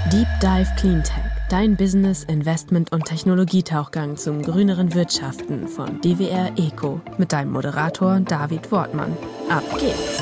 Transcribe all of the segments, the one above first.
Deep Dive Cleantech, dein Business-, Investment- und Technologietauchgang zum grüneren Wirtschaften von DWR Eco mit deinem Moderator David Wortmann. Ab geht's!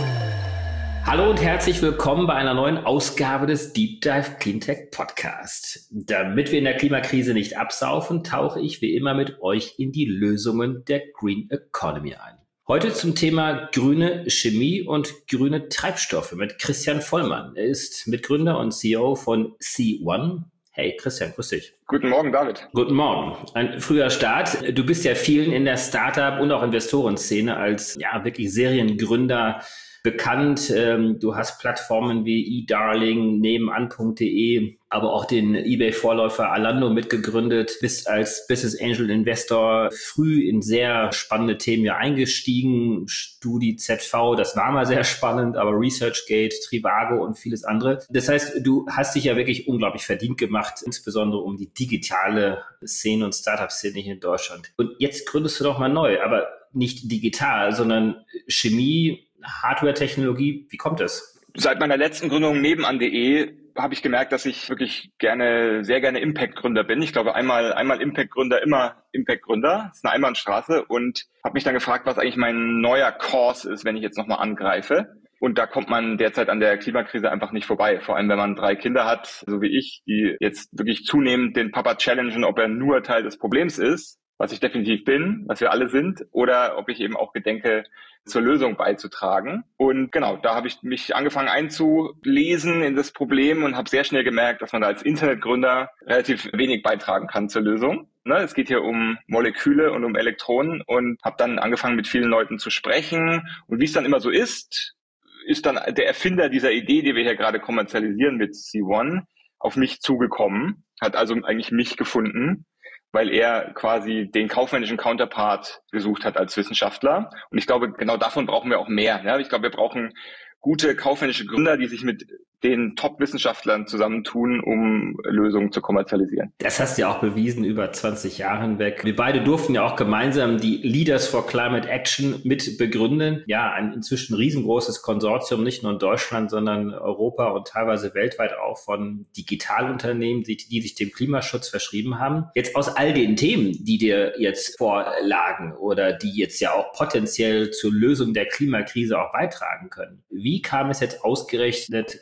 Hallo und herzlich willkommen bei einer neuen Ausgabe des Deep Dive Cleantech Podcast. Damit wir in der Klimakrise nicht absaufen, tauche ich wie immer mit euch in die Lösungen der Green Economy ein. Heute zum Thema grüne Chemie und grüne Treibstoffe mit Christian Vollmann. Er ist Mitgründer und CEO von C1. Hey Christian, grüß dich. Guten Morgen, David. Guten Morgen. Ein früher Start. Du bist ja vielen in der Startup- und auch Investorenszene als wirklich Seriengründer bekannt. Du hast Plattformen wie eDarling, nebenan.de, aber auch den eBay-Vorläufer Alando mitgegründet, bist als Business Angel Investor früh in sehr spannende Themen eingestiegen. StudiZV, das war mal sehr spannend, aber ResearchGate, Trivago und vieles andere. Das heißt, du hast dich ja wirklich unglaublich verdient gemacht, insbesondere um die digitale Szene und Startup-Szene hier in Deutschland. Und jetzt gründest du doch mal neu, aber nicht digital, sondern Chemie, Hardware-Technologie. Wie kommt es? Seit meiner letzten Gründung nebenan.de habe ich gemerkt, dass ich wirklich sehr gerne Impact-Gründer bin. Ich glaube, einmal Impact-Gründer, immer Impact-Gründer. Das ist eine Einbahnstraße und habe mich dann gefragt, was eigentlich mein neuer Course ist, wenn ich jetzt nochmal angreife. Und da kommt man derzeit an der Klimakrise einfach nicht vorbei. Vor allem, wenn man 3 Kinder hat, so wie ich, die jetzt wirklich zunehmend den Papa challengen, ob er nur Teil des Problems ist, was ich definitiv bin, was wir alle sind, oder ob ich eben auch gedenke, zur Lösung beizutragen. Und genau, da habe ich mich angefangen einzulesen in das Problem und habe sehr schnell gemerkt, dass man da als Internetgründer relativ wenig beitragen kann zur Lösung. Es geht hier um Moleküle und um Elektronen und habe dann angefangen, mit vielen Leuten zu sprechen. Und wie es dann immer so ist dann der Erfinder dieser Idee, die wir hier gerade kommerzialisieren mit C1, auf mich zugekommen, hat also eigentlich mich gefunden, weil er quasi den kaufmännischen Counterpart gesucht hat als Wissenschaftler. Und ich glaube, genau davon brauchen wir auch mehr. Ja? Ich glaube, wir brauchen gute kaufmännische Gründer, die sich mit den Top-Wissenschaftlern zusammentun, um Lösungen zu kommerzialisieren. Das hast du ja auch bewiesen über 20 Jahre hinweg. Wir beide durften ja auch gemeinsam die Leaders for Climate Action mit begründen. Ja, ein inzwischen riesengroßes Konsortium, nicht nur in Deutschland, sondern Europa und teilweise weltweit auch von Digitalunternehmen, die sich dem Klimaschutz verschrieben haben. Jetzt aus all den Themen, die dir jetzt vorlagen oder die jetzt ja auch potenziell zur Lösung der Klimakrise auch beitragen können. Wie kam es jetzt ausgerechnet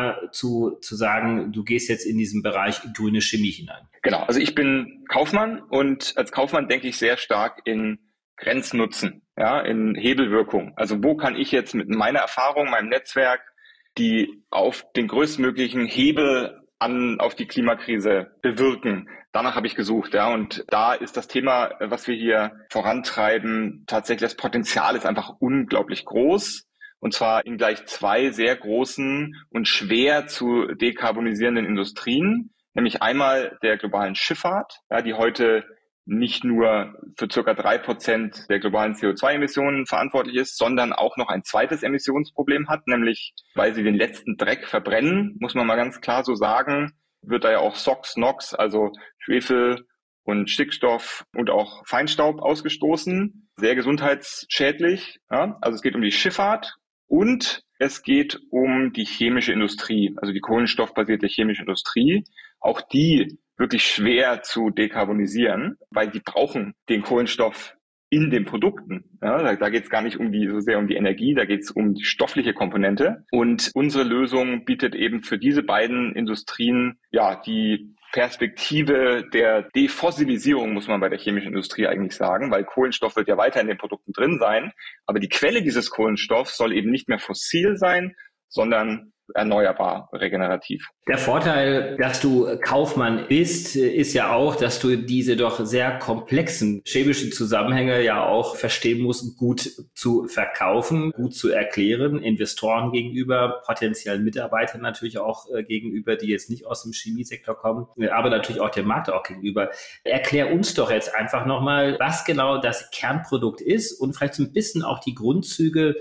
dazu zu sagen, du gehst jetzt in diesen Bereich grüne Chemie hinein? Genau, also ich bin Kaufmann und als Kaufmann denke ich sehr stark in Grenznutzen, in Hebelwirkung. Also wo kann ich jetzt mit meiner Erfahrung, meinem Netzwerk, die auf den größtmöglichen Hebel auf die Klimakrise bewirken? Danach habe ich gesucht, und da ist das Thema, was wir hier vorantreiben, tatsächlich das Potenzial ist einfach unglaublich groß. Und zwar in gleich 2 sehr großen und schwer zu dekarbonisierenden Industrien, nämlich einmal der globalen Schifffahrt, die heute nicht nur für ca. 3% der globalen CO2-Emissionen verantwortlich ist, sondern auch noch ein zweites Emissionsproblem hat, nämlich weil sie den letzten Dreck verbrennen, muss man mal ganz klar so sagen, wird da ja auch SOx, NOx, also Schwefel und Stickstoff und auch Feinstaub ausgestoßen, sehr gesundheitsschädlich. Also es geht um die Schifffahrt. Und es geht um die chemische Industrie, also die kohlenstoffbasierte chemische Industrie. Auch die wirklich schwer zu dekarbonisieren, weil die brauchen den Kohlenstoff in den Produkten. Da geht es gar nicht so sehr um die Energie, da geht es um die stoffliche Komponente. Und unsere Lösung bietet eben für diese beiden Industrien die Perspektive der Defossilisierung, muss man bei der chemischen Industrie eigentlich sagen, weil Kohlenstoff wird ja weiter in den Produkten drin sein, aber die Quelle dieses Kohlenstoffs soll eben nicht mehr fossil sein, sondern erneuerbar, regenerativ. Der Vorteil, dass du Kaufmann bist, ist ja auch, dass du diese doch sehr komplexen chemischen Zusammenhänge ja auch verstehen musst, gut zu verkaufen, gut zu erklären, Investoren gegenüber, potenziellen Mitarbeitern natürlich auch gegenüber, die jetzt nicht aus dem Chemiesektor kommen, aber natürlich auch dem Markt auch gegenüber. Erklär uns doch jetzt einfach nochmal, was genau das Kernprodukt ist und vielleicht so ein bisschen auch die Grundzüge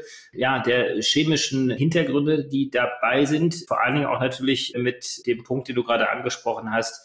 der chemischen Hintergründe, die dabei sind, vor allen Dingen auch natürlich mit dem Punkt, den du gerade angesprochen hast,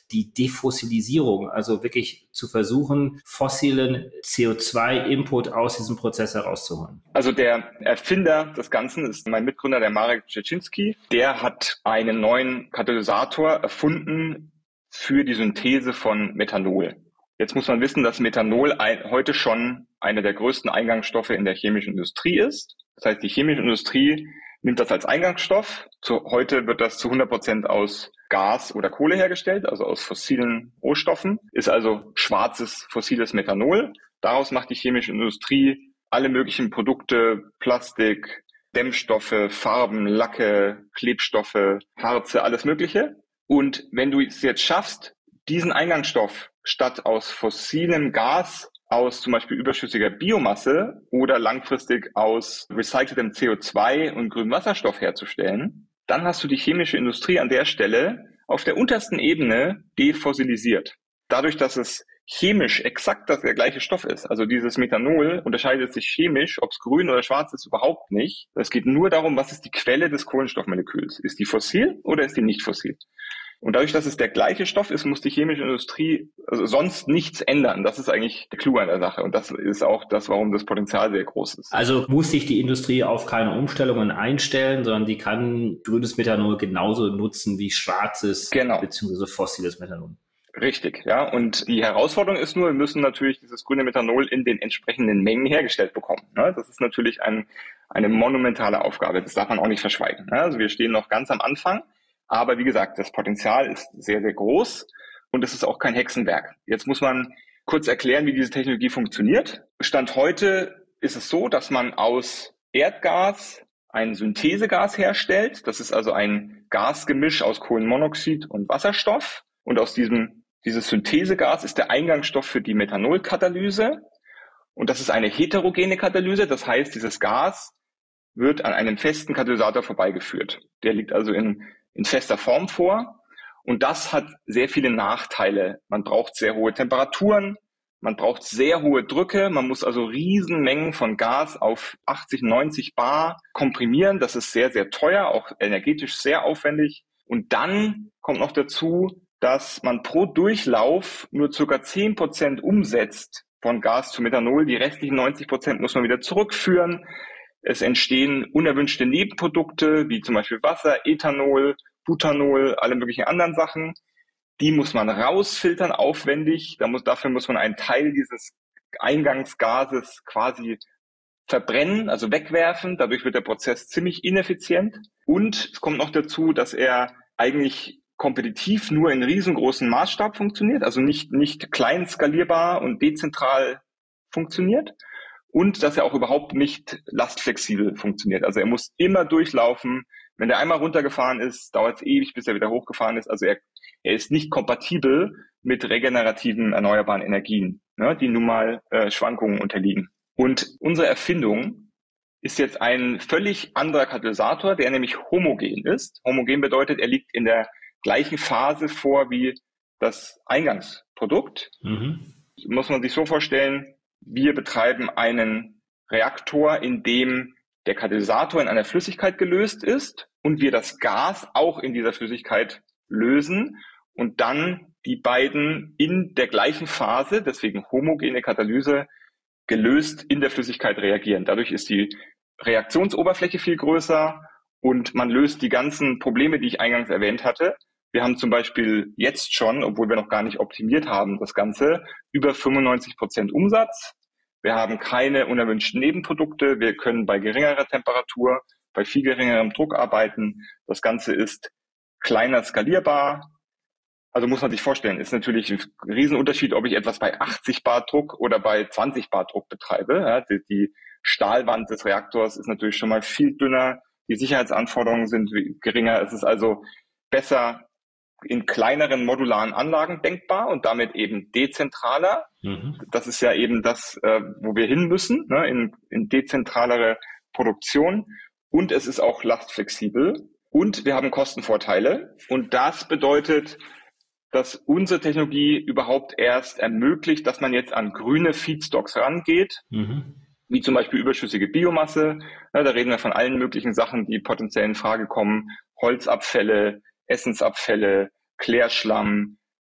die Defossilisierung, also wirklich zu versuchen, fossilen CO2-Input aus diesem Prozess herauszuholen? Also der Erfinder des Ganzen ist mein Mitgründer, der Marek Ciecinski. Der hat einen neuen Katalysator erfunden für die Synthese von Methanol. Jetzt muss man wissen, dass Methanol heute schon einer der größten Eingangsstoffe in der chemischen Industrie ist. Das heißt, die chemische Industrie nimmt das als Eingangsstoff. Heute wird das zu 100% aus Gas oder Kohle hergestellt, also aus fossilen Rohstoffen. Ist also schwarzes, fossiles Methanol. Daraus macht die chemische Industrie alle möglichen Produkte, Plastik, Dämmstoffe, Farben, Lacke, Klebstoffe, Harze, alles Mögliche. Und wenn du es jetzt schaffst, diesen Eingangsstoff statt aus fossilem Gas, aus zum Beispiel überschüssiger Biomasse oder langfristig aus recyceltem CO2 und grünem Wasserstoff herzustellen, dann hast du die chemische Industrie an der Stelle auf der untersten Ebene defossilisiert. Dadurch, dass es chemisch exakt der gleiche Stoff ist, also dieses Methanol unterscheidet sich chemisch, ob es grün oder schwarz ist, überhaupt nicht. Es geht nur darum, was ist die Quelle des Kohlenstoffmoleküls? Ist die fossil oder ist die nicht fossil? Und dadurch, dass es der gleiche Stoff ist, muss die chemische Industrie sonst nichts ändern. Das ist eigentlich der Clou an der Sache. Und das ist auch das, warum das Potenzial sehr groß ist. Also muss sich die Industrie auf keine Umstellungen einstellen, sondern die kann grünes Methanol genauso nutzen wie schwarzes bzw. fossiles Methanol. Richtig, ja. Und die Herausforderung ist nur, wir müssen natürlich dieses grüne Methanol in den entsprechenden Mengen hergestellt bekommen. Das ist natürlich eine monumentale Aufgabe. Das darf man auch nicht verschweigen. Also wir stehen noch ganz am Anfang. Aber wie gesagt, das Potenzial ist sehr, sehr groß und es ist auch kein Hexenwerk. Jetzt muss man kurz erklären, wie diese Technologie funktioniert. Stand heute ist es so, dass man aus Erdgas ein Synthesegas herstellt. Das ist also ein Gasgemisch aus Kohlenmonoxid und Wasserstoff. Und aus dieses Synthesegas ist der Eingangsstoff für die Methanolkatalyse. Und das ist eine heterogene Katalyse. Das heißt, dieses Gas wird an einem festen Katalysator vorbeigeführt. Der liegt also in fester Form vor. Und das hat sehr viele Nachteile. Man braucht sehr hohe Temperaturen, man braucht sehr hohe Drücke, man muss also Riesenmengen von Gas auf 80, 90 Bar komprimieren. Das ist sehr, sehr teuer, auch energetisch sehr aufwendig. Und dann kommt noch dazu, dass man pro Durchlauf nur ca. 10% umsetzt von Gas zu Methanol. Die restlichen 90% muss man wieder zurückführen. Es entstehen unerwünschte Nebenprodukte, wie zum Beispiel Wasser, Ethanol, Butanol, alle möglichen anderen Sachen. Die muss man rausfiltern, aufwendig. Dafür muss man einen Teil dieses Eingangsgases quasi verbrennen, also wegwerfen. Dadurch wird der Prozess ziemlich ineffizient. Und es kommt noch dazu, dass er eigentlich kompetitiv nur in riesengroßen Maßstab funktioniert, also nicht klein skalierbar und dezentral funktioniert. Und dass er auch überhaupt nicht lastflexibel funktioniert. Also er muss immer durchlaufen. Wenn der einmal runtergefahren ist, dauert es ewig, bis er wieder hochgefahren ist. Also er ist nicht kompatibel mit regenerativen erneuerbaren Energien, die nun mal Schwankungen unterliegen. Und unsere Erfindung ist jetzt ein völlig anderer Katalysator, der nämlich homogen ist. Homogen bedeutet, er liegt in der gleichen Phase vor wie das Eingangsprodukt. Muss man sich so vorstellen, wir betreiben einen Reaktor, in dem der Katalysator in einer Flüssigkeit gelöst ist und wir das Gas auch in dieser Flüssigkeit lösen und dann die beiden in der gleichen Phase, deswegen homogene Katalyse, gelöst in der Flüssigkeit reagieren. Dadurch ist die Reaktionsoberfläche viel größer und man löst die ganzen Probleme, die ich eingangs erwähnt hatte. Wir haben zum Beispiel jetzt schon, obwohl wir noch gar nicht optimiert haben, das Ganze, über 95% Umsatz. Wir haben keine unerwünschten Nebenprodukte. Wir können bei geringerer Temperatur, bei viel geringerem Druck arbeiten. Das Ganze ist kleiner skalierbar. Also muss man sich vorstellen, ist natürlich ein Riesenunterschied, ob ich etwas bei 80 Bar Druck oder bei 20 Bar Druck betreibe. Ja, die Stahlwand des Reaktors ist natürlich schon mal viel dünner. Die Sicherheitsanforderungen sind geringer. Es ist also besser in kleineren modularen Anlagen denkbar und damit eben dezentraler. Das ist ja eben das, wo wir hin müssen, in dezentralere Produktion. Und es ist auch lastflexibel. Und wir haben Kostenvorteile. Und das bedeutet, dass unsere Technologie überhaupt erst ermöglicht, dass man jetzt an grüne Feedstocks rangeht, wie zum Beispiel überschüssige Biomasse. Da reden wir von allen möglichen Sachen, die potenziell in Frage kommen. Holzabfälle, Essensabfälle, Klärschlamm,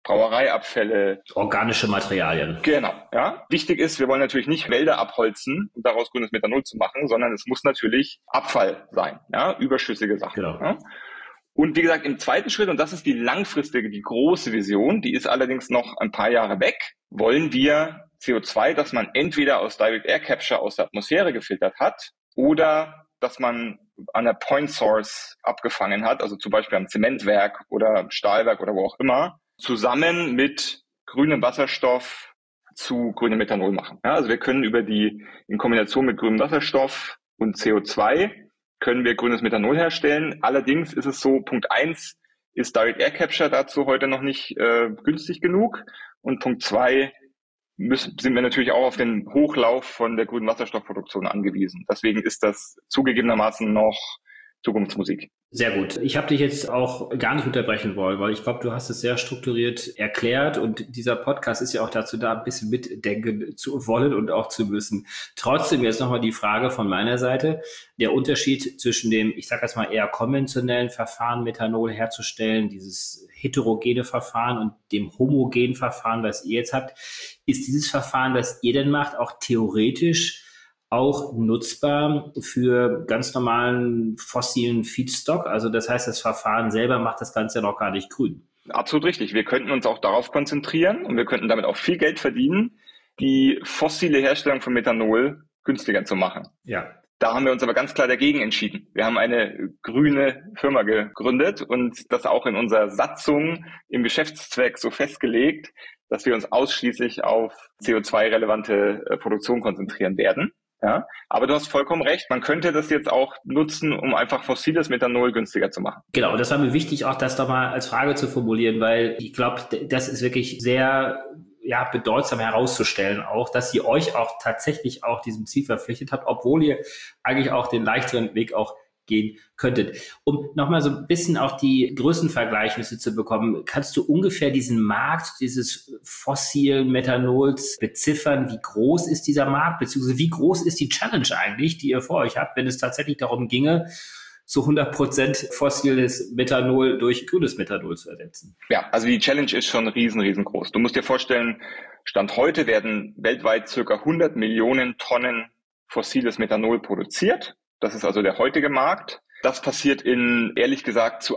Brauereiabfälle. Organische Materialien. Genau, ja. Wichtig ist, wir wollen natürlich nicht Wälder abholzen, um daraus grünes Methanol zu machen, sondern es muss natürlich Abfall sein, ja, überschüssige Sachen. Genau. Ja. Und wie gesagt, im zweiten Schritt, und das ist die langfristige, die große Vision, die ist allerdings noch ein paar Jahre weg, wollen wir CO2, das man entweder aus Direct Air Capture aus der Atmosphäre gefiltert hat oder dass man an der Point Source abgefangen hat, also zum Beispiel am Zementwerk oder Stahlwerk oder wo auch immer, zusammen mit grünem Wasserstoff zu grünem Methanol machen. Ja, also wir können in Kombination mit grünem Wasserstoff und CO2 können wir grünes Methanol herstellen. Allerdings ist es so, Punkt 1 ist Direct Air Capture dazu heute noch nicht günstig genug. Und Punkt 2 sind wir natürlich auch auf den Hochlauf von der grünen Wasserstoffproduktion angewiesen. Deswegen ist das zugegebenermaßen noch Zukunftsmusik. Sehr gut. Ich habe dich jetzt auch gar nicht unterbrechen wollen, weil ich glaube, du hast es sehr strukturiert erklärt und dieser Podcast ist ja auch dazu da, ein bisschen mitdenken zu wollen und auch zu müssen. Trotzdem jetzt nochmal die Frage von meiner Seite, der Unterschied zwischen dem, ich sage jetzt mal eher konventionellen Verfahren, Methanol herzustellen, dieses heterogene Verfahren und dem homogenen Verfahren, was ihr jetzt habt, ist dieses Verfahren, das ihr denn macht, auch theoretisch auch nutzbar für ganz normalen fossilen Feedstock? Also das heißt, das Verfahren selber macht das Ganze noch gar nicht grün. Absolut richtig. Wir könnten uns auch darauf konzentrieren und wir könnten damit auch viel Geld verdienen, die fossile Herstellung von Methanol günstiger zu machen. Ja. Da haben wir uns aber ganz klar dagegen entschieden. Wir haben eine grüne Firma gegründet und das auch in unserer Satzung im Geschäftszweck so festgelegt, dass wir uns ausschließlich auf CO2-relevante Produktion konzentrieren werden. Ja, aber du hast vollkommen recht. Man könnte das jetzt auch nutzen, um einfach fossiles Methanol günstiger zu machen. Genau, das war mir wichtig, auch das doch mal als Frage zu formulieren, weil ich glaube, das ist wirklich sehr bedeutsam herauszustellen, auch, dass ihr euch auch tatsächlich auch diesem Ziel verpflichtet habt, obwohl ihr eigentlich auch den leichteren Weg auch gehen könntet. Um nochmal so ein bisschen auch die Größenvergleichnisse zu bekommen, kannst du ungefähr diesen Markt dieses fossilen Methanols beziffern? Wie groß ist dieser Markt, beziehungsweise wie groß ist die Challenge eigentlich, die ihr vor euch habt, wenn es tatsächlich darum ginge, zu 100% fossiles Methanol durch grünes Methanol zu ersetzen? Ja, also die Challenge ist schon riesengroß. Du musst dir vorstellen, Stand heute werden weltweit circa 100 Millionen Tonnen fossiles Methanol produziert. Das ist also der heutige Markt. Das passiert ehrlich gesagt, zu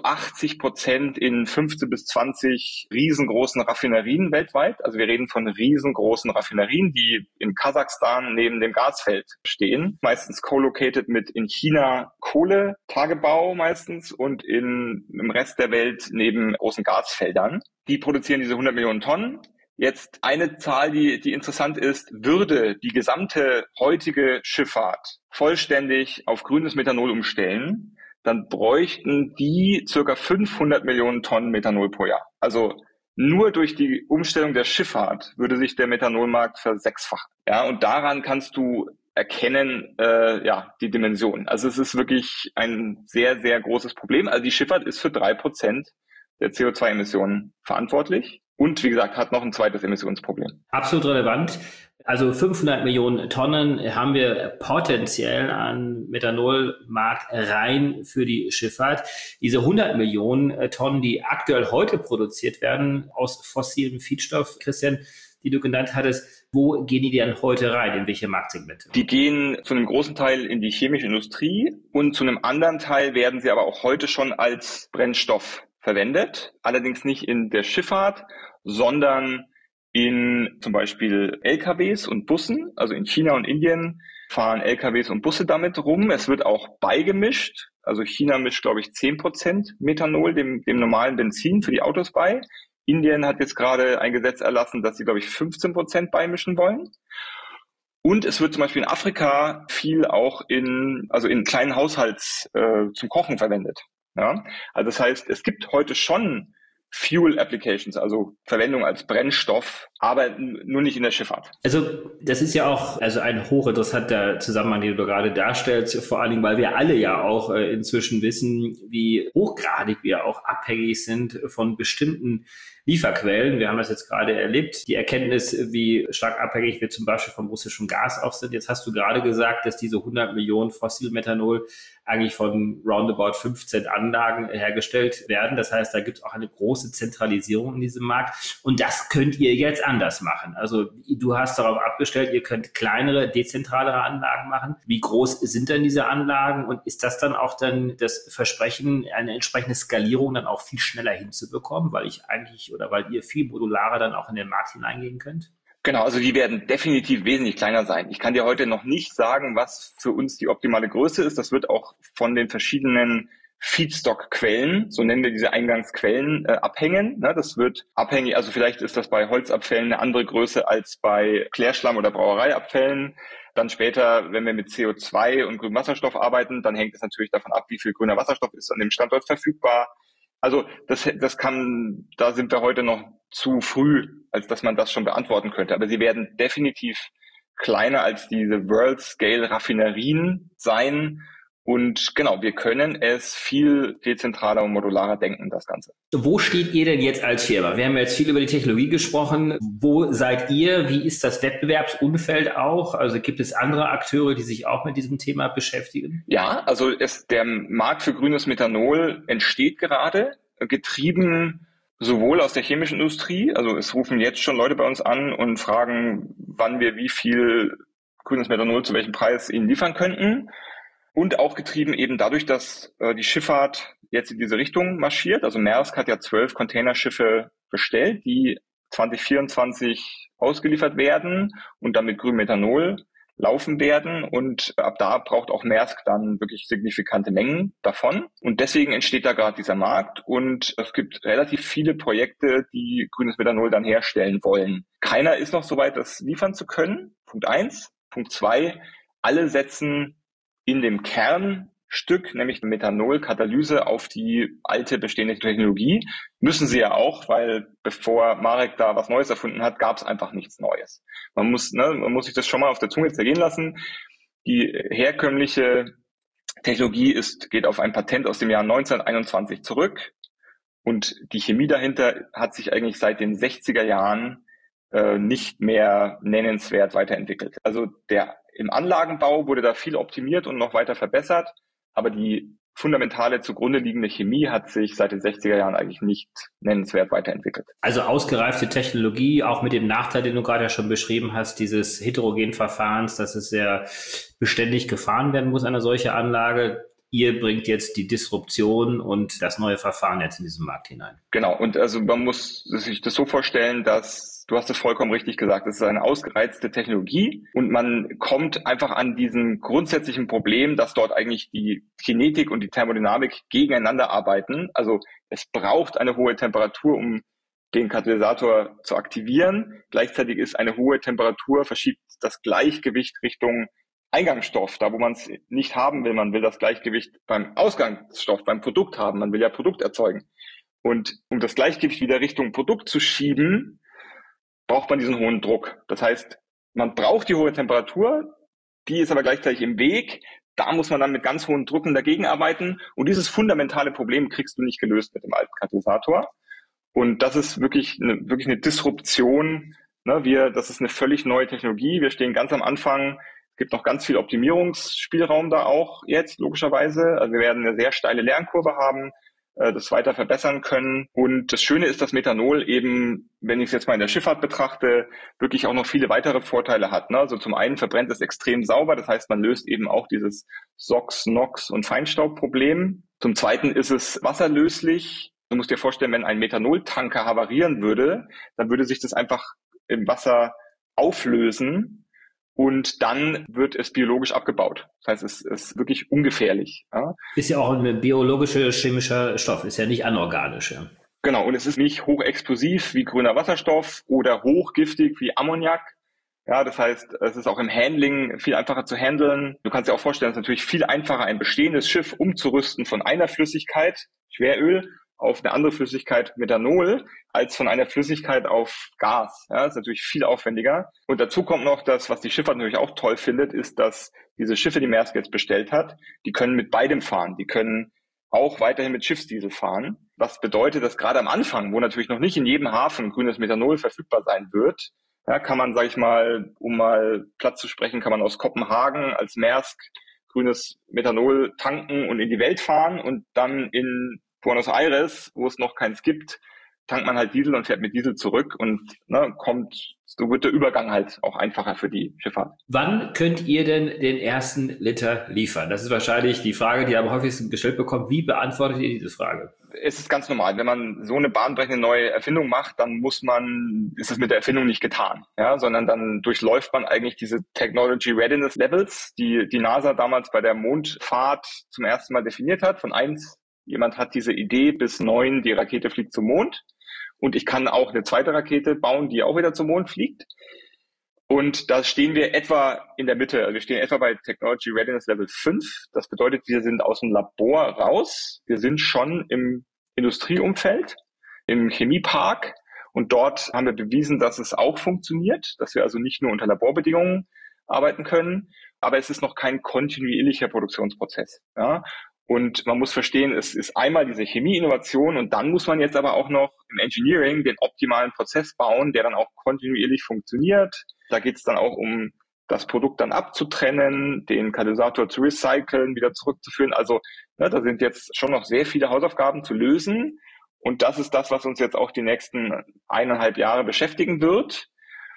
80% in 15 bis 20 riesengroßen Raffinerien weltweit. Also wir reden von riesengroßen Raffinerien, die in Kasachstan neben dem Gasfeld stehen. Meistens co-located mit in China Kohletagebau meistens und im Rest der Welt neben großen Gasfeldern. Die produzieren diese 100 Millionen Tonnen. Jetzt eine Zahl, die interessant ist: würde die gesamte heutige Schifffahrt vollständig auf grünes Methanol umstellen, dann bräuchten die circa 500 Millionen Tonnen Methanol pro Jahr. Also nur durch die Umstellung der Schifffahrt würde sich der Methanolmarkt versechsfachen. Ja, und daran kannst du erkennen, die Dimension. Also es ist wirklich ein sehr, sehr großes Problem. Also die Schifffahrt ist für 3% der CO2-Emissionen verantwortlich. Und wie gesagt, hat noch ein zweites Emissionsproblem. Absolut relevant. Also 500 Millionen Tonnen haben wir potenziell an Methanolmarkt rein für die Schifffahrt. Diese 100 Millionen Tonnen, die aktuell heute produziert werden aus fossilem Feedstoff, Christian, die du genannt hattest, wo gehen die denn heute rein? In welche Marktsegmente? Die gehen zu einem großen Teil in die chemische Industrie und zu einem anderen Teil werden sie aber auch heute schon als Brennstoff verwendet. Allerdings nicht in der Schifffahrt, sondern in zum Beispiel LKWs und Bussen. Also in China und Indien fahren LKWs und Busse damit rum. Es wird auch beigemischt. Also China mischt, glaube ich, 10% Methanol, dem normalen Benzin für die Autos bei. Indien hat jetzt gerade ein Gesetz erlassen, dass sie, glaube ich, 15% beimischen wollen. Und es wird zum Beispiel in Afrika viel auch in kleinen Haushalts zum Kochen verwendet. Ja? Also das heißt, es gibt heute schon Fuel Applications, also Verwendung als Brennstoff, aber nur nicht in der Schifffahrt. Also das ist ja auch ein hochinteressanter Zusammenhang, den du gerade darstellst, vor allen Dingen, weil wir alle ja auch inzwischen wissen, wie hochgradig wir auch abhängig sind von bestimmten Lieferquellen. Wir haben das jetzt gerade erlebt, die Erkenntnis, wie stark abhängig wir zum Beispiel vom russischen Gas auch sind. Jetzt hast du gerade gesagt, dass diese 100 Millionen Fossilmethanol eigentlich von roundabout 15 Anlagen hergestellt werden. Das heißt, da gibt es auch eine große Zentralisierung in diesem Markt. Und das könnt ihr jetzt anders machen. Also du hast darauf abgestellt, ihr könnt kleinere, dezentralere Anlagen machen. Wie groß sind denn diese Anlagen? Und ist das dann auch dann das Versprechen, eine entsprechende Skalierung dann auch viel schneller hinzubekommen, weil ihr viel modularer dann auch in den Markt hineingehen könnt? Genau, also die werden definitiv wesentlich kleiner sein. Ich kann dir heute noch nicht sagen, was für uns die optimale Größe ist. Das wird auch von den verschiedenen Feedstock-Quellen, so nennen wir diese Eingangsquellen, abhängen. Das wird abhängig, also vielleicht ist das bei Holzabfällen eine andere Größe als bei Klärschlamm oder Brauereiabfällen. Dann später, wenn wir mit CO2 und grünem Wasserstoff arbeiten, dann hängt es natürlich davon ab, wie viel grüner Wasserstoff ist an dem Standort verfügbar. Also da sind wir heute noch zu früh, als dass man das schon beantworten könnte. Aber sie werden definitiv kleiner als diese World-Scale-Raffinerien sein. Und genau, wir können es viel dezentraler und modularer denken, das Ganze. Wo steht ihr denn jetzt als Firma? Wir haben jetzt viel über die Technologie gesprochen. Wo seid ihr? Wie ist das Wettbewerbsumfeld auch? Also gibt es andere Akteure, die sich auch mit diesem Thema beschäftigen? Ja, also der Markt für grünes Methanol entsteht gerade, getrieben sowohl aus der chemischen Industrie, also es rufen jetzt schon Leute bei uns an und fragen, wann wir wie viel grünes Methanol zu welchem Preis ihnen liefern könnten. Und auch getrieben eben dadurch, dass die Schifffahrt jetzt in diese Richtung marschiert. Also Maersk hat ja 12 Containerschiffe bestellt, die 2024 ausgeliefert werden und dann mit grünem Methanol laufen werden. Und ab da braucht auch Maersk dann wirklich signifikante Mengen davon. Und deswegen entsteht da gerade dieser Markt. Und es gibt relativ viele Projekte, die grünes Methanol dann herstellen wollen. Keiner ist noch so weit, das liefern zu können. Punkt 1. Punkt 2. Alle setzen in dem Kernstück, nämlich Methanol-Katalyse, auf die alte bestehende Technologie. Müssen sie ja auch, weil bevor Marek da was Neues erfunden hat, gab es einfach nichts Neues. Man muss sich das schon mal auf der Zunge zergehen lassen. Die herkömmliche Technologie geht auf ein Patent aus dem Jahr 1921 zurück. Und die Chemie dahinter hat sich eigentlich seit den 60er Jahren nicht mehr nennenswert weiterentwickelt. Also im Anlagenbau wurde da viel optimiert und noch weiter verbessert, aber die fundamentale zugrunde liegende Chemie hat sich seit den 60er Jahren eigentlich nicht nennenswert weiterentwickelt. Also ausgereifte Technologie, auch mit dem Nachteil, den du gerade ja schon beschrieben hast, dieses Heterogenverfahrens, dass es sehr beständig gefahren werden muss, eine solche Anlage. Ihr bringt jetzt die Disruption und das neue Verfahren jetzt in diesen Markt hinein. Genau, und also man muss sich das so vorstellen, dass, du hast es vollkommen richtig gesagt, es ist eine ausgereizte Technologie und man kommt einfach an diesem grundsätzlichen Problem, dass dort eigentlich die Kinetik und die Thermodynamik gegeneinander arbeiten. Also es braucht eine hohe Temperatur, um den Katalysator zu aktivieren. Gleichzeitig ist eine hohe Temperatur, verschiebt das Gleichgewicht Richtung Eingangsstoff, da wo man es nicht haben will. Man will das Gleichgewicht beim Ausgangsstoff, beim Produkt haben. Man will ja Produkt erzeugen. Und um das Gleichgewicht wieder Richtung Produkt zu schieben, braucht man diesen hohen Druck. Das heißt, man braucht die hohe Temperatur, die ist aber gleichzeitig im Weg. Da muss man dann mit ganz hohen Drücken dagegen arbeiten. Und dieses fundamentale Problem kriegst du nicht gelöst mit dem alten Katalysator. Und das ist wirklich eine Disruption. Das ist eine völlig neue Technologie. Wir stehen ganz am Anfang. Es gibt noch ganz viel Optimierungsspielraum da auch jetzt, logischerweise. Also wir werden eine sehr steile Lernkurve haben, das weiter verbessern können. Und das Schöne ist, dass Methanol eben, wenn ich es jetzt mal in der Schifffahrt betrachte, wirklich auch noch viele weitere Vorteile hat. Also zum einen verbrennt es extrem sauber, das heißt, man löst eben auch dieses SOx, NOx und Feinstaubproblem. Zum zweiten ist es wasserlöslich. Du musst dir vorstellen, wenn ein Methanoltanker havarieren würde, dann würde sich das einfach im Wasser auflösen. Und dann wird es biologisch abgebaut. Das heißt, es ist wirklich ungefährlich. Ja. Ist ja auch ein biologischer, chemischer Stoff, ist ja nicht anorganisch. Ja. Genau, und es ist nicht hochexplosiv wie grüner Wasserstoff oder hochgiftig wie Ammoniak. Ja, das heißt, es ist auch im Handling viel einfacher zu handeln. Du kannst dir auch vorstellen, es ist natürlich viel einfacher, ein bestehendes Schiff umzurüsten von einer Flüssigkeit, Schweröl, auf eine andere Flüssigkeit, Methanol, als von einer Flüssigkeit auf Gas. Ja, das ist natürlich viel aufwendiger. Und dazu kommt noch das, was die Schifffahrt natürlich auch toll findet, ist, dass diese Schiffe, die Maersk jetzt bestellt hat, die können mit beidem fahren. Die können auch weiterhin mit Schiffsdiesel fahren. Was bedeutet, dass gerade am Anfang, wo natürlich noch nicht in jedem Hafen grünes Methanol verfügbar sein wird, ja, kann man, sage ich mal, um mal Platz zu sprechen, kann man aus Kopenhagen als Maersk grünes Methanol tanken und in die Welt fahren und dann in Buenos Aires, wo es noch keins gibt, tankt man halt Diesel und fährt mit Diesel zurück und so wird der Übergang halt auch einfacher für die Schifffahrt. Wann könnt ihr denn den ersten Liter liefern? Das ist wahrscheinlich die Frage, die ihr am häufigsten gestellt bekommt. Wie beantwortet ihr diese Frage? Es ist ganz normal. Wenn man so eine bahnbrechende neue Erfindung macht, dann ist es mit der Erfindung nicht getan, ja, sondern dann durchläuft man eigentlich diese Technology Readiness Levels, die NASA damals bei der Mondfahrt zum ersten Mal definiert hat. Von 1, jemand hat diese Idee, bis 9, die Rakete fliegt zum Mond. Und ich kann auch eine zweite Rakete bauen, die auch wieder zum Mond fliegt. Und da stehen wir etwa in der Mitte. Also wir stehen etwa bei Technology Readiness Level 5. Das bedeutet, wir sind aus dem Labor raus. Wir sind schon im Industrieumfeld, im Chemiepark. Und dort haben wir bewiesen, dass es auch funktioniert, dass wir also nicht nur unter Laborbedingungen arbeiten können. Aber es ist noch kein kontinuierlicher Produktionsprozess. Ja? Und man muss verstehen, es ist einmal diese Chemieinnovation und dann muss man jetzt aber auch noch im Engineering den optimalen Prozess bauen, der dann auch kontinuierlich funktioniert. Da geht es dann auch um das Produkt dann abzutrennen, den Katalysator zu recyceln, wieder zurückzuführen. Also da sind jetzt schon noch sehr viele Hausaufgaben zu lösen. Und das ist das, was uns jetzt auch die nächsten 1,5 Jahre beschäftigen wird.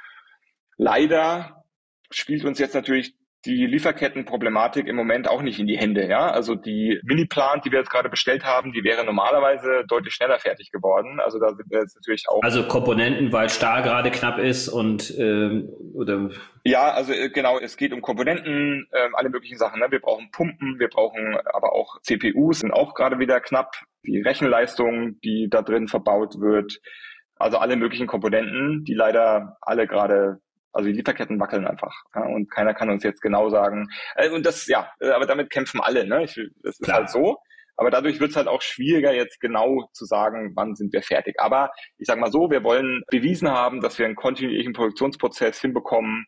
Leider spielt uns jetzt natürlich die Lieferkettenproblematik im Moment auch nicht in die Hände. Ja? Also die Mini-Plant, die wir jetzt gerade bestellt haben, die wäre normalerweise deutlich schneller fertig geworden. Also da sind wir jetzt natürlich auch... Also Komponenten, weil Stahl gerade knapp ist und... oder? Ja, also genau, es geht um Komponenten, alle möglichen Sachen. Ne? Wir brauchen Pumpen, wir brauchen aber auch CPUs, sind auch gerade wieder knapp. Die Rechenleistung, die da drin verbaut wird. Also alle möglichen Komponenten, die leider alle gerade... Also die Lieferketten wackeln einfach, ja, und keiner kann uns jetzt genau sagen. Und das, aber damit kämpfen alle, ne? Das ist halt so. Aber dadurch wird es halt auch schwieriger, jetzt genau zu sagen, wann sind wir fertig. Aber ich sage mal so, wir wollen bewiesen haben, dass wir einen kontinuierlichen Produktionsprozess hinbekommen,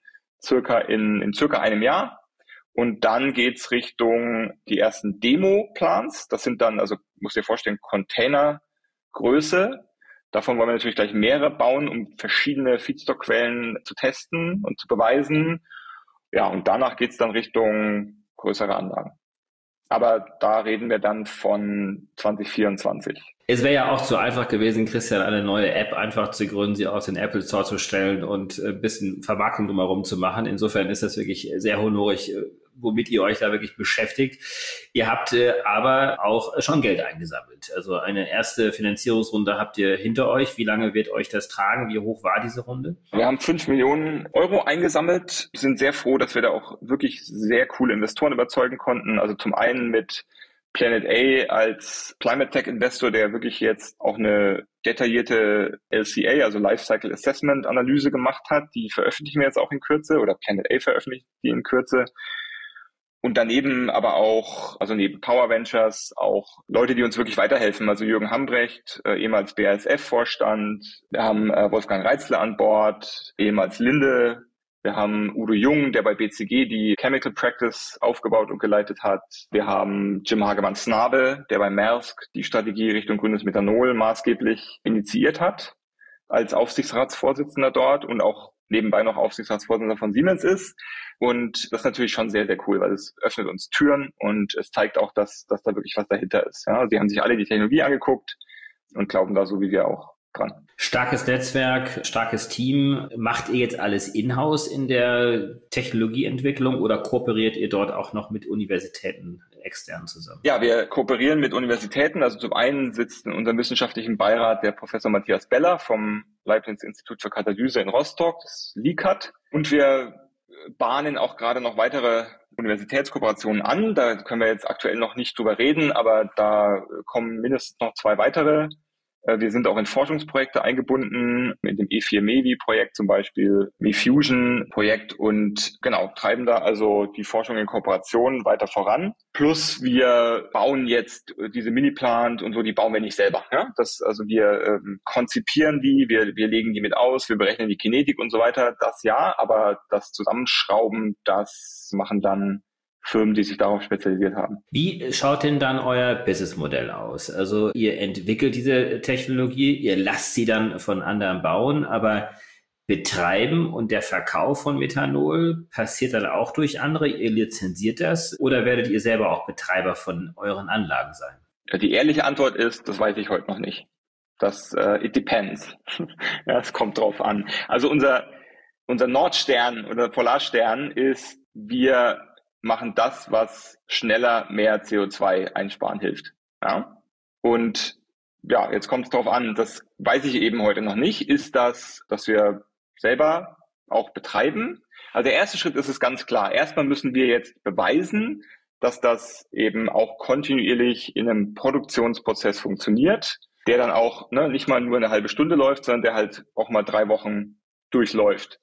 in circa einem Jahr. Und dann geht's Richtung die ersten Demo-Plans. Das sind dann, also musst dir vorstellen, Containergröße. Davon wollen wir natürlich gleich mehrere bauen, um verschiedene Feedstock-Quellen zu testen und zu beweisen. Ja, und danach geht's dann Richtung größere Anlagen. Aber da reden wir dann von 2024. Es wäre ja auch zu einfach gewesen, Christian, eine neue App einfach zu gründen, sie auf den Apple Store zu stellen und ein bisschen Vermarktung drumherum zu machen. Insofern ist das wirklich sehr honorig, womit ihr euch da wirklich beschäftigt. Ihr habt aber auch schon Geld eingesammelt. Also eine erste Finanzierungsrunde habt ihr hinter euch. Wie lange wird euch das tragen? Wie hoch war diese Runde? Wir haben 5 Millionen Euro eingesammelt. Wir sind sehr froh, dass wir da auch wirklich sehr coole Investoren überzeugen konnten. Also zum einen mit Planet A als Climate Tech Investor, der wirklich jetzt auch eine detaillierte LCA, also Lifecycle Assessment Analyse gemacht hat. Die veröffentlichen wir jetzt auch in Kürze oder Planet A veröffentlicht die in Kürze. Und daneben aber auch, also neben Power Ventures, auch Leute, die uns wirklich weiterhelfen. Also Jürgen Hambrecht, ehemals BASF-Vorstand. Wir haben Wolfgang Reitzle an Bord, ehemals Linde. Wir haben Udo Jung, der bei BCG die Chemical Practice aufgebaut und geleitet hat. Wir haben Jim Hagemann-Snabe, der bei Maersk die Strategie Richtung grünes Methanol maßgeblich initiiert hat, als Aufsichtsratsvorsitzender dort und auch nebenbei noch Aufsichtsratsvorsitzender von Siemens ist. Und das ist natürlich schon sehr, sehr cool, weil es öffnet uns Türen und es zeigt auch, dass da wirklich was dahinter ist. Ja, sie haben sich alle die Technologie angeguckt und glauben da so wie wir auch dran. Starkes Netzwerk, starkes Team. Macht ihr jetzt alles in-house in der Technologieentwicklung oder kooperiert ihr dort auch noch mit Universitäten extern zusammen? Ja, wir kooperieren mit Universitäten. Also zum einen sitzt in unserem wissenschaftlichen Beirat der Professor Matthias Beller vom Leibniz-Institut für Katalyse in Rostock, das LICAT. Und wir bahnen auch gerade noch weitere Universitätskooperationen an. Da können wir jetzt aktuell noch nicht drüber reden, aber da kommen mindestens noch 2 weitere. Wir sind auch in Forschungsprojekte eingebunden, in dem E4-MEVI-Projekt zum Beispiel, MEFusion-Projekt und genau, treiben da also die Forschung in Kooperation weiter voran. Plus wir bauen jetzt diese Mini-Plant und so, die bauen wir nicht selber. Ja? Also wir konzipieren die, wir legen die mit aus, wir berechnen die Kinetik und so weiter, das ja, aber das Zusammenschrauben, das machen dann Firmen, die sich darauf spezialisiert haben. Wie schaut denn dann euer Businessmodell aus? Also ihr entwickelt diese Technologie, ihr lasst sie dann von anderen bauen, aber betreiben und der Verkauf von Methanol passiert dann auch durch andere? Ihr lizenziert das oder werdet ihr selber auch Betreiber von euren Anlagen sein? Die ehrliche Antwort ist, das weiß ich heute noch nicht. It depends. Ja, es kommt drauf an. Also unser Nordstern oder Polarstern ist, wir machen das, was schneller mehr CO2 einsparen hilft. Ja? Und ja, jetzt kommt es drauf an, das weiß ich eben heute noch nicht, ist das, dass wir selber auch betreiben. Also der erste Schritt ist es ganz klar. Erstmal müssen wir jetzt beweisen, dass das eben auch kontinuierlich in einem Produktionsprozess funktioniert, der dann auch nicht mal nur eine halbe Stunde läuft, sondern der halt auch mal 3 Wochen durchläuft.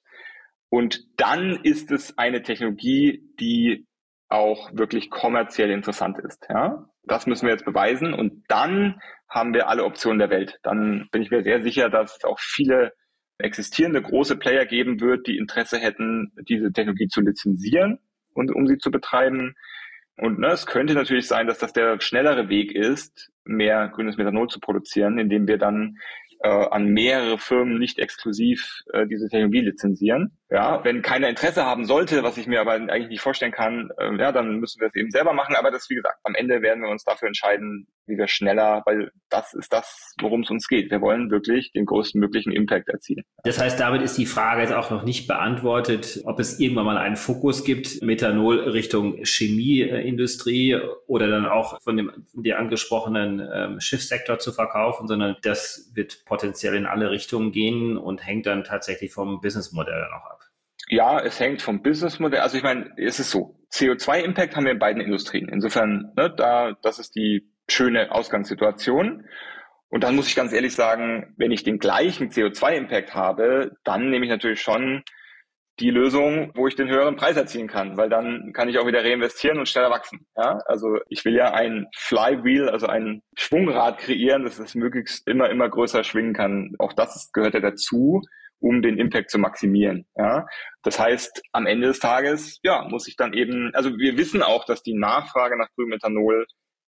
Und dann ist es eine Technologie, die auch wirklich kommerziell interessant ist. Ja? Das müssen wir jetzt beweisen und dann haben wir alle Optionen der Welt. Dann bin ich mir sehr sicher, dass es auch viele existierende große Player geben wird, die Interesse hätten, diese Technologie zu lizenzieren und um sie zu betreiben. Und es könnte natürlich sein, dass das der schnellere Weg ist, mehr grünes Methanol zu produzieren, indem wir dann an mehrere Firmen nicht exklusiv diese Technologie lizenzieren. Ja, wenn keiner Interesse haben sollte, was ich mir aber eigentlich nicht vorstellen kann, dann müssen wir es eben selber machen. Aber das, wie gesagt, am Ende werden wir uns dafür entscheiden, wie wir schneller, weil das ist das, worum es uns geht. Wir wollen wirklich den größtmöglichen Impact erzielen. Das heißt, damit ist die Frage jetzt auch noch nicht beantwortet, ob es irgendwann mal einen Fokus gibt, Methanol Richtung Chemieindustrie oder dann auch von dir angesprochenen Schiffssektor zu verkaufen, sondern das wird potenziell in alle Richtungen gehen und hängt dann tatsächlich vom Businessmodell dann auch ab. Ja, es hängt vom Businessmodell. Also ich meine, es ist so, CO2-Impact haben wir in beiden Industrien. Insofern, das ist die schöne Ausgangssituation. Und dann muss ich ganz ehrlich sagen, wenn ich den gleichen CO2-Impact habe, dann nehme ich natürlich schon die Lösung, wo ich den höheren Preis erzielen kann, weil dann kann ich auch wieder reinvestieren und schneller wachsen. Ja? Also ich will ja ein Flywheel, also ein Schwungrad kreieren, dass es möglichst immer größer schwingen kann. Auch das gehört ja dazu, um den Impact zu maximieren. Ja? Das heißt, am Ende des Tages, muss ich dann eben, also wir wissen auch, dass die Nachfrage nach grünem Methanol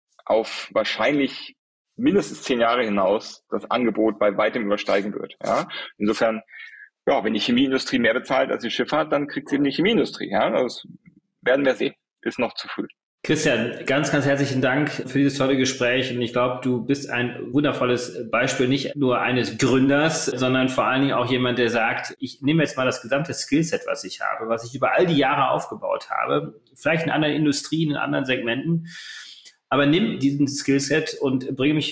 auf wahrscheinlich mindestens 10 Jahre hinaus das Angebot bei weitem übersteigen wird. Ja? Insofern, wenn die Chemieindustrie mehr bezahlt als die Schifffahrt, dann kriegt es eben die Chemieindustrie. Ja? Das werden wir sehen. Ist noch zu früh. Christian, ganz, ganz herzlichen Dank für dieses tolle Gespräch. Und ich glaube, du bist ein wundervolles Beispiel, nicht nur eines Gründers, sondern vor allen Dingen auch jemand, der sagt, ich nehme jetzt mal das gesamte Skillset, was ich habe, was ich über all die Jahre aufgebaut habe, vielleicht in anderen Industrien, in anderen Segmenten, aber nimm diesen Skillset und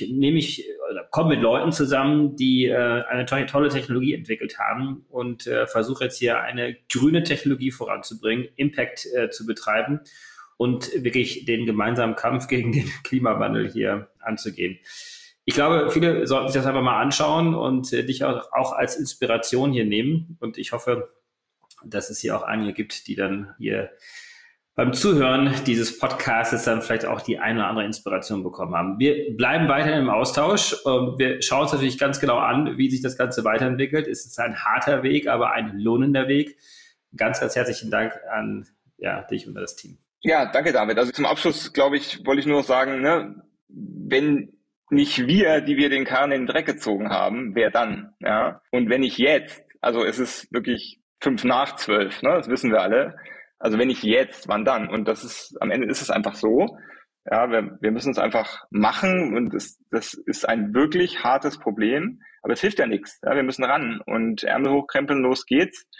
komm mit Leuten zusammen, die eine tolle Technologie entwickelt haben und versuche jetzt hier eine grüne Technologie voranzubringen, Impact zu betreiben und wirklich den gemeinsamen Kampf gegen den Klimawandel hier anzugehen. Ich glaube, viele sollten sich das einfach mal anschauen und dich auch als Inspiration hier nehmen. Und ich hoffe, dass es hier auch einige gibt, die dann hier beim Zuhören dieses Podcasts dann vielleicht auch die eine oder andere Inspiration bekommen haben. Wir bleiben weiterhin im Austausch. Wir schauen uns natürlich ganz genau an, wie sich das Ganze weiterentwickelt. Es ist ein harter Weg, aber ein lohnender Weg. Ganz, ganz herzlichen Dank an dich und das Team. Ja, danke David. Also zum Abschluss, glaube ich, wollte ich nur noch sagen, wenn nicht wir, die wir den Karren in den Dreck gezogen haben, wer dann? Ja? Und wenn nicht jetzt, also es ist wirklich 11:55, das wissen wir alle. Also wenn nicht jetzt, wann dann? Und am Ende ist es einfach so. Ja, wir müssen es einfach machen und das ist ein wirklich hartes Problem, aber es hilft ja nichts. Ja, wir müssen ran und Ärmel hochkrempeln, los geht's.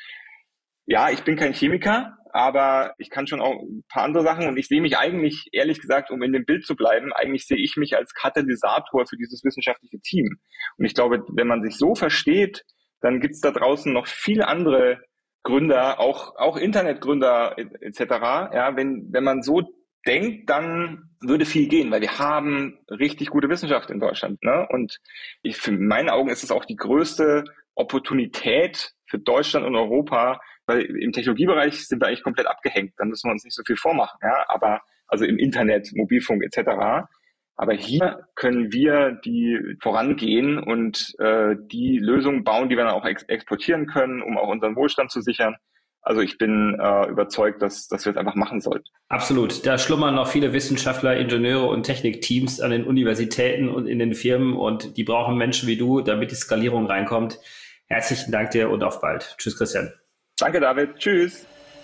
Ja, ich bin kein Chemiker, aber ich kann schon auch ein paar andere Sachen und ich sehe mich eigentlich, ehrlich gesagt, um in dem Bild zu bleiben, eigentlich sehe ich mich als Katalysator für dieses wissenschaftliche Team. Und ich glaube, wenn man sich so versteht, dann gibt's da draußen noch viele andere Gründer, auch Internetgründer etc. Ja, wenn man so denkt, dann würde viel gehen, weil wir haben richtig gute Wissenschaft in Deutschland. Und in meinen Augen ist es auch die größte Opportunität für Deutschland und Europa, weil im Technologiebereich sind wir eigentlich komplett abgehängt. Dann müssen wir uns nicht so viel vormachen. Ja, aber also im Internet, Mobilfunk etc. Aber hier können wir die vorangehen und die Lösungen bauen, die wir dann auch exportieren können, um auch unseren Wohlstand zu sichern. Also ich bin überzeugt, dass wir es einfach machen sollten. Absolut. Da schlummern noch viele Wissenschaftler, Ingenieure und Technikteams an den Universitäten und in den Firmen und die brauchen Menschen wie du, damit die Skalierung reinkommt. Herzlichen Dank dir und auf bald. Tschüss, Christian. Danke, David. Tschüss.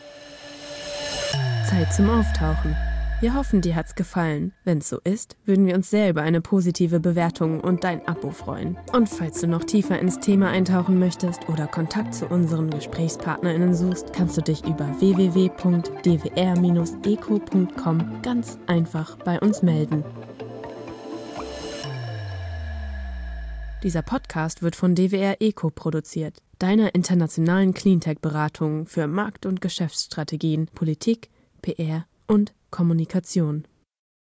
Zeit zum Auftauchen. Wir hoffen, dir hat's gefallen. Wenn's so ist, würden wir uns sehr über eine positive Bewertung und dein Abo freuen. Und falls du noch tiefer ins Thema eintauchen möchtest oder Kontakt zu unseren GesprächspartnerInnen suchst, kannst du dich über www.dwr-eco.com ganz einfach bei uns melden. Dieser Podcast wird von DWR ECO produziert, deiner internationalen Cleantech-Beratung für Markt- und Geschäftsstrategien, Politik, PR und Kommunikation.